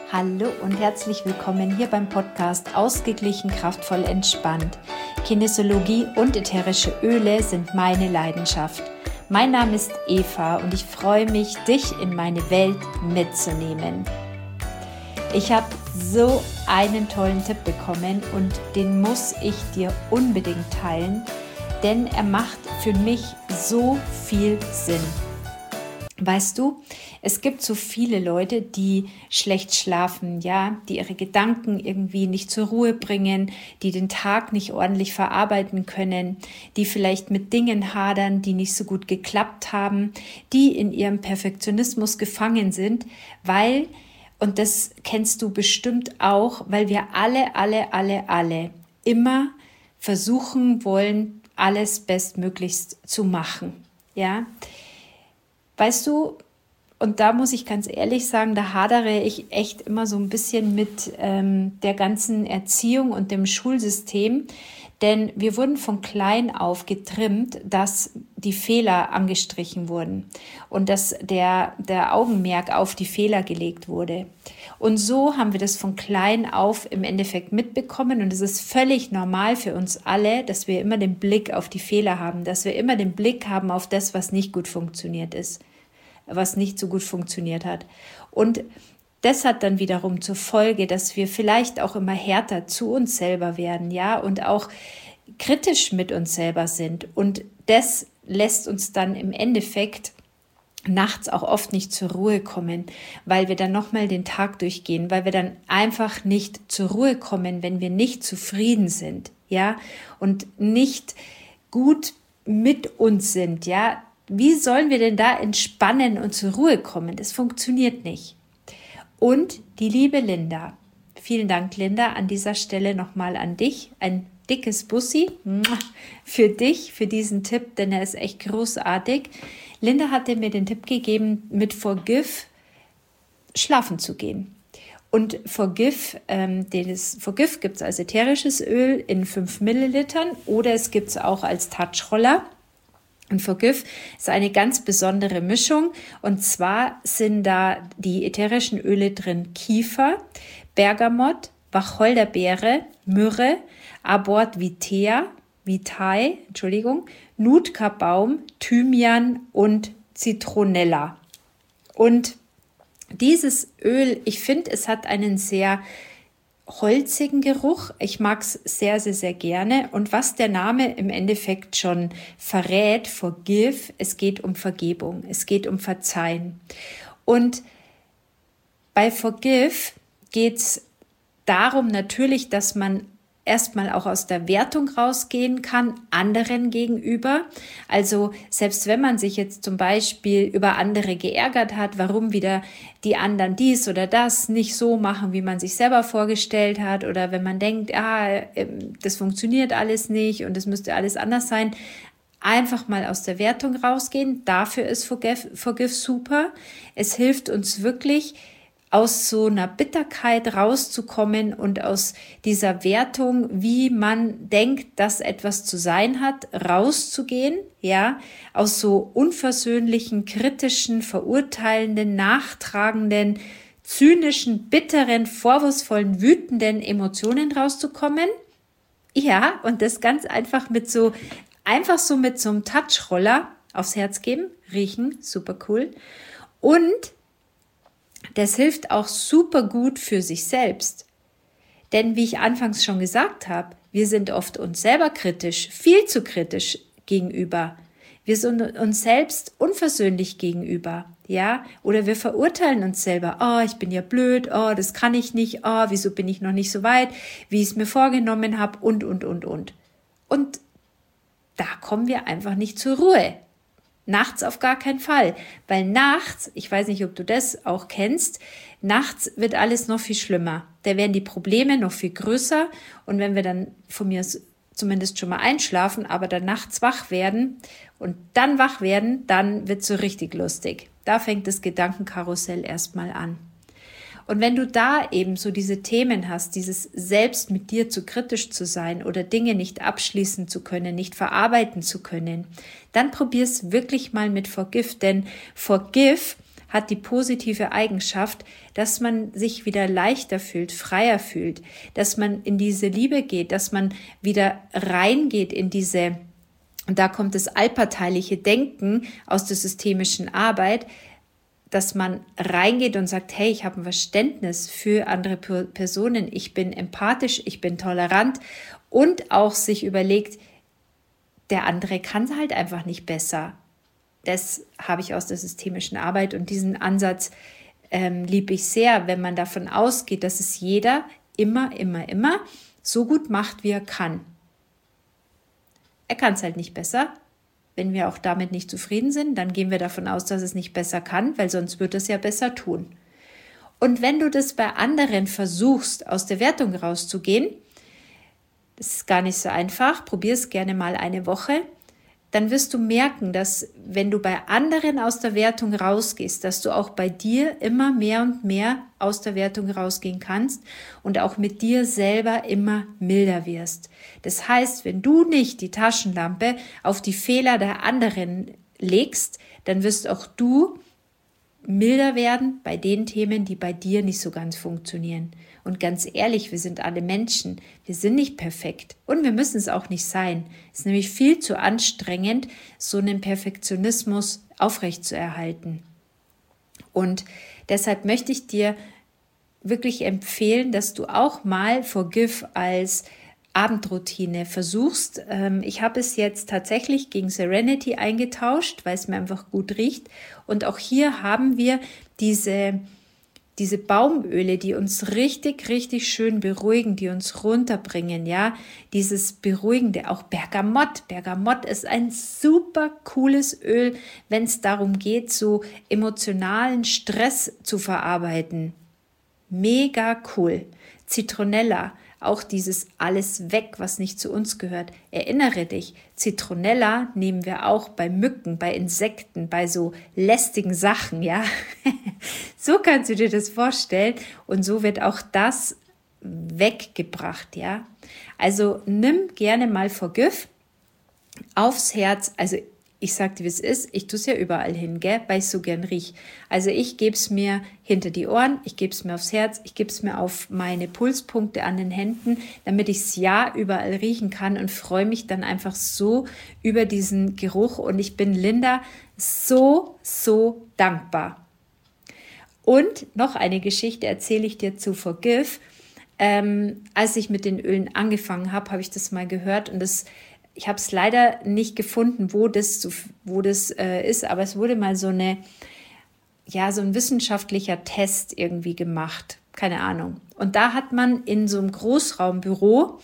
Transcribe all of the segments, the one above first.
Hallo und herzlich willkommen hier beim Podcast Ausgeglichen, kraftvoll, entspannt. Kinesiologie und ätherische Öle sind meine Leidenschaft. Mein Name ist Eva und ich freue mich, dich in meine Welt mitzunehmen. Ich habe so einen tollen Tipp bekommen und den muss ich dir unbedingt teilen, denn er macht für mich so viel Sinn. Weißt du, es gibt so viele Leute, die schlecht schlafen, ja, die ihre Gedanken irgendwie nicht zur Ruhe bringen, die den Tag nicht ordentlich verarbeiten können, die vielleicht mit Dingen hadern, die nicht so gut geklappt haben, die in ihrem Perfektionismus gefangen sind, weil, und das kennst du bestimmt auch, weil wir alle immer versuchen wollen, alles bestmöglichst zu machen, ja. Weißt du, und da muss ich ganz ehrlich sagen, da hadere ich echt immer so ein bisschen mit der ganzen Erziehung und dem Schulsystem, denn wir wurden von klein auf getrimmt, dass die Fehler angestrichen wurden und dass der Augenmerk auf die Fehler gelegt wurde. Und so haben wir das von klein auf im Endeffekt mitbekommen und es ist völlig normal für uns alle, dass wir immer den Blick auf die Fehler haben, dass wir immer den Blick haben auf das, was nicht gut funktioniert ist, was nicht so gut funktioniert hat. Und das hat dann wiederum zur Folge, dass wir vielleicht auch immer härter zu uns selber werden, ja, und auch kritisch mit uns selber sind. Und das lässt uns dann im Endeffekt nachts auch oft nicht zur Ruhe kommen, weil wir dann nochmal den Tag durchgehen, weil wir dann einfach nicht zur Ruhe kommen, wenn wir nicht zufrieden sind, ja, und nicht gut mit uns sind, ja. Wie sollen wir denn da entspannen und zur Ruhe kommen? Das funktioniert nicht. Und die liebe Linda. Vielen Dank, Linda, an dieser Stelle nochmal an dich. Ein dickes Bussi für dich, für diesen Tipp, denn er ist echt großartig. Linda hatte mir den Tipp gegeben, mit Forgive schlafen zu gehen. Und Forgive gibt es als ätherisches Öl in 5 Millilitern oder es gibt es auch als Touchroller. Und Forgive ist eine ganz besondere Mischung und zwar sind da die ätherischen Öle drin Kiefer, Bergamott, Wacholderbeere, Myrrhe, Abort Vitae, Nutka-Baum, Thymian und Zitronella. Und dieses Öl, ich finde, es hat einen sehr holzigen Geruch. Ich mag es sehr, sehr, sehr gerne. Und was der Name im Endeffekt schon verrät, Forgive, es geht um Vergebung, es geht um Verzeihen. Und bei Forgive geht es darum natürlich, dass man erstmal auch aus der Wertung rausgehen kann, anderen gegenüber. Also selbst wenn man sich jetzt zum Beispiel über andere geärgert hat, warum wieder die anderen dies oder das nicht so machen, wie man sich selber vorgestellt hat, oder wenn man denkt, das funktioniert alles nicht und es müsste alles anders sein, einfach mal aus der Wertung rausgehen. Dafür ist Forgive super. Es hilft uns wirklich, aus so einer Bitterkeit rauszukommen und aus dieser Wertung, wie man denkt, dass etwas zu sein hat, rauszugehen, ja, aus so unversöhnlichen, kritischen, verurteilenden, nachtragenden, zynischen, bitteren, vorwurfsvollen, wütenden Emotionen rauszukommen. Ja, und das ganz einfach mit so einem Touchroller aufs Herz geben, riechen, super cool. Und das hilft auch super gut für sich selbst. Denn wie ich anfangs schon gesagt habe, wir sind oft uns selber kritisch, viel zu kritisch gegenüber. Wir sind uns selbst unversöhnlich gegenüber, ja? Oder wir verurteilen uns selber. Ich bin ja blöd, das kann ich nicht, wieso bin ich noch nicht so weit, wie ich es mir vorgenommen habe und. Und da kommen wir einfach nicht zur Ruhe. Nachts auf gar keinen Fall, weil nachts, ich weiß nicht, ob du das auch kennst, nachts wird alles noch viel schlimmer. Da werden die Probleme noch viel größer und wenn wir dann von mir zumindest schon mal einschlafen, aber dann nachts wach werden, dann wird es so richtig lustig. Da fängt das Gedankenkarussell erstmal an. Und wenn du da eben so diese Themen hast, dieses selbst mit dir zu kritisch zu sein oder Dinge nicht abschließen zu können, nicht verarbeiten zu können, dann probier's wirklich mal mit Forgive, denn Forgive hat die positive Eigenschaft, dass man sich wieder leichter fühlt, freier fühlt, dass man in diese Liebe geht, dass man wieder reingeht in diese, und da kommt das allparteiliche Denken aus der systemischen Arbeit, dass man reingeht und sagt, hey, ich habe ein Verständnis für andere Personen, ich bin empathisch, ich bin tolerant und auch sich überlegt, der andere kann es halt einfach nicht besser. Das habe ich aus der systemischen Arbeit und diesen Ansatz liebe ich sehr, wenn man davon ausgeht, dass es jeder immer so gut macht, wie er kann. Er kann es halt nicht besser. Wenn wir auch damit nicht zufrieden sind, dann gehen wir davon aus, dass es nicht besser kann, weil sonst wird es ja besser tun. Und wenn du das bei anderen versuchst, aus der Wertung rauszugehen, das ist gar nicht so einfach, probier es gerne mal eine Woche, dann wirst du merken, dass wenn du bei anderen aus der Wertung rausgehst, dass du auch bei dir immer mehr und mehr aus der Wertung rausgehen kannst und auch mit dir selber immer milder wirst. Das heißt, wenn du nicht die Taschenlampe auf die Fehler der anderen legst, dann wirst auch du milder werden bei den Themen, die bei dir nicht so ganz funktionieren. Und ganz ehrlich, wir sind alle Menschen, wir sind nicht perfekt und wir müssen es auch nicht sein. Es ist nämlich viel zu anstrengend, so einen Perfektionismus aufrechtzuerhalten. Und deshalb möchte ich dir wirklich empfehlen, dass du auch mal Forgive als Abendroutine versuchst. Ich habe es jetzt tatsächlich gegen Serenity eingetauscht, weil es mir einfach gut riecht. Und auch hier haben wir diese Baumöle, die uns richtig schön beruhigen, die uns runterbringen, ja. Dieses Beruhigende, auch Bergamott. Bergamott ist ein super cooles Öl, wenn es darum geht, so emotionalen Stress zu verarbeiten. Mega cool. Zitronella. Auch dieses alles weg, was nicht zu uns gehört. Erinnere dich, Zitronella nehmen wir auch bei Mücken, bei Insekten, bei so lästigen Sachen, ja. So kannst du dir das vorstellen und so wird auch das weggebracht, ja. Also nimm gerne mal Forgive aufs Herz, also ich sag dir, wie es ist, ich tue es ja überall hin, gell, weil ich so gern riech. Also ich gebe es mir hinter die Ohren, ich gebe es mir aufs Herz, ich gebe es mir auf meine Pulspunkte an den Händen, damit ich es ja überall riechen kann und freue mich dann einfach so über diesen Geruch. Und ich bin Linda so dankbar. Und noch eine Geschichte erzähle ich dir zu Forgive. Als ich mit den Ölen angefangen habe, habe ich das mal gehört und ich habe es leider nicht gefunden, wo das ist, aber es wurde mal so ein wissenschaftlicher Test irgendwie gemacht, keine Ahnung. Und da hat man in so einem Großraumbüro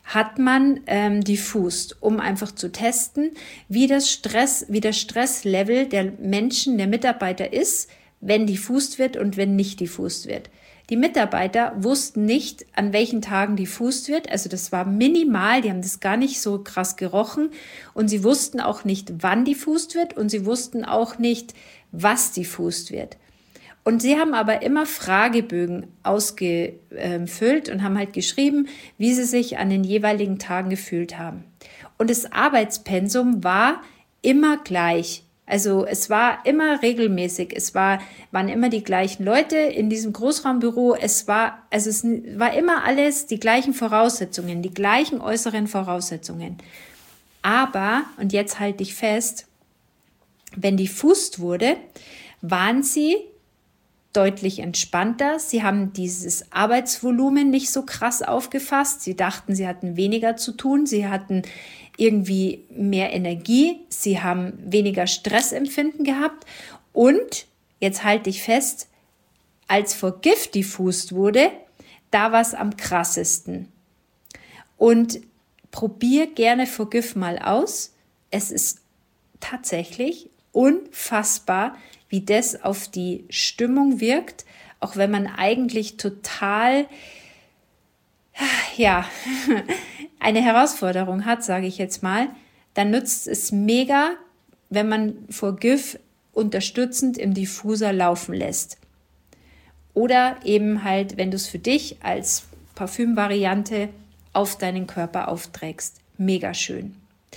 diffust, um einfach zu testen, wie das Stresslevel der Menschen, der Mitarbeiter ist, wenn diffust wird und wenn nicht diffust wird. Die Mitarbeiter wussten nicht, an welchen Tagen diffust wird, also das war minimal, die haben das gar nicht so krass gerochen und sie wussten auch nicht, wann diffust wird und sie wussten auch nicht, was diffust wird. Und sie haben aber immer Fragebögen ausgefüllt und haben halt geschrieben, wie sie sich an den jeweiligen Tagen gefühlt haben. Und das Arbeitspensum war immer gleich. Also es war immer regelmäßig, waren immer die gleichen Leute in diesem Großraumbüro, es war immer alles die gleichen Voraussetzungen, die gleichen äußeren Voraussetzungen. Aber, und jetzt halte ich fest, wenn diffust wurde, waren sie deutlich entspannter, sie haben dieses Arbeitsvolumen nicht so krass aufgefasst, sie dachten, sie hatten weniger zu tun, sie hatten irgendwie mehr Energie, sie haben weniger Stressempfinden gehabt und, jetzt halte ich fest, als Forgive diffust wurde, da war es am krassesten. Und probier gerne Forgive mal aus. Es ist tatsächlich unfassbar, wie das auf die Stimmung wirkt, auch wenn man eigentlich total eine Herausforderung hat, sage ich jetzt mal, dann nützt es mega, wenn man Forgive unterstützend im Diffuser laufen lässt. Oder eben halt, wenn du es für dich als Parfümvariante auf deinen Körper aufträgst. Mega schön.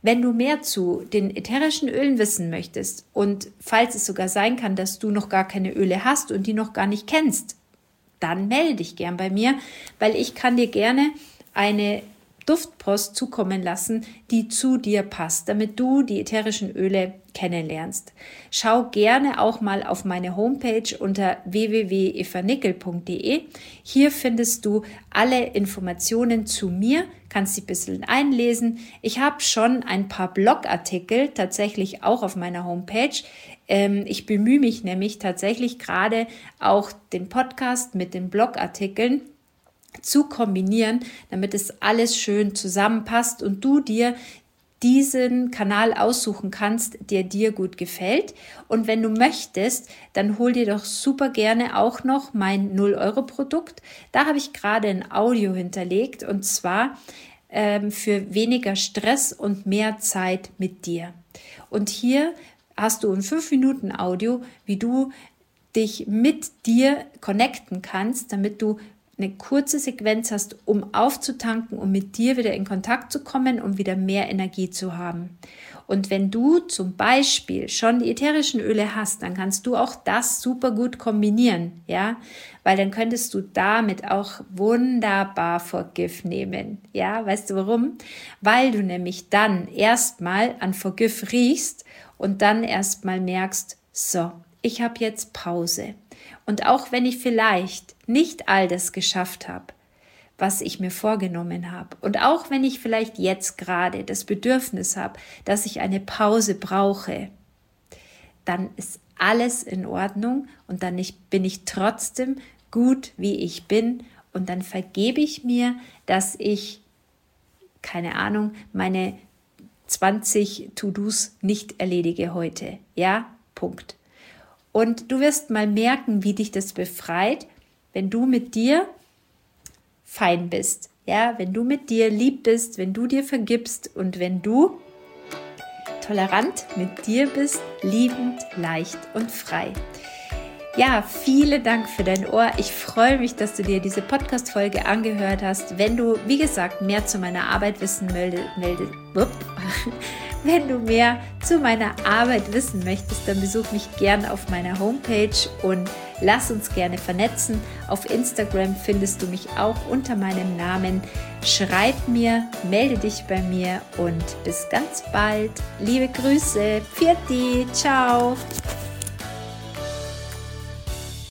Wenn du mehr zu den ätherischen Ölen wissen möchtest und falls es sogar sein kann, dass du noch gar keine Öle hast und die noch gar nicht kennst, dann melde dich gern bei mir, weil ich kann dir gerne eine Duftpost zukommen lassen, die zu dir passt, damit du die ätherischen Öle kennenlernst. Schau gerne auch mal auf meine Homepage unter www.evanickel.de. Hier findest du alle Informationen zu mir, kannst dich ein bisschen einlesen. Ich habe schon ein paar Blogartikel tatsächlich auch auf meiner Homepage. Ich bemühe mich nämlich tatsächlich gerade auch den Podcast mit den Blogartikeln zu kombinieren, damit es alles schön zusammenpasst und du dir diesen Kanal aussuchen kannst, der dir gut gefällt. Und wenn du möchtest, dann hol dir doch super gerne auch noch mein 0-Euro-Produkt. Da habe ich gerade ein Audio hinterlegt und zwar für weniger Stress und mehr Zeit mit dir. Und hier hast du ein 5-Minuten-Audio, wie du dich mit dir connecten kannst, damit du eine kurze Sequenz hast, um aufzutanken, um mit dir wieder in Kontakt zu kommen, um wieder mehr Energie zu haben. Und wenn du zum Beispiel schon die ätherischen Öle hast, dann kannst du auch das super gut kombinieren, ja, weil dann könntest du damit auch wunderbar Forgive nehmen, ja, weißt du warum? Weil du nämlich dann erstmal an Forgive riechst und dann erstmal merkst, so, ich habe jetzt Pause. Und auch wenn ich vielleicht nicht all das geschafft habe, was ich mir vorgenommen habe, und auch wenn ich vielleicht jetzt gerade das Bedürfnis habe, dass ich eine Pause brauche, dann ist alles in Ordnung und dann bin ich trotzdem gut, wie ich bin und dann vergebe ich mir, dass ich, keine Ahnung, meine 20 To-Dos nicht erledige heute. Ja, Punkt. Und du wirst mal merken, wie dich das befreit, wenn du mit dir fein bist. Ja, wenn du mit dir lieb bist, wenn du dir vergibst und wenn du tolerant mit dir bist, liebend, leicht und frei. Ja, vielen Dank für dein Ohr. Ich freue mich, dass du dir diese Podcast-Folge angehört hast. Wenn du, wie gesagt, mehr zu meiner Arbeit wissen Wenn du mehr zu meiner Arbeit wissen möchtest, dann besuch mich gern auf meiner Homepage und lass uns gerne vernetzen. Auf Instagram findest du mich auch unter meinem Namen. Schreib mir, melde dich bei mir und bis ganz bald. Liebe Grüße, Pfiat, ciao.